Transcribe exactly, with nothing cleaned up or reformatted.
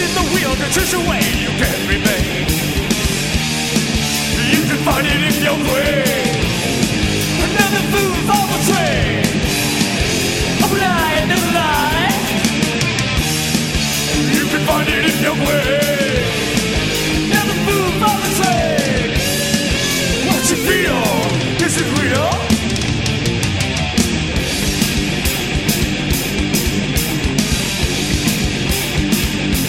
spin the wheel to choose a way you can remain. You can find it in your brain. Another food for the train. A lie, another lie. You can find it in your brain.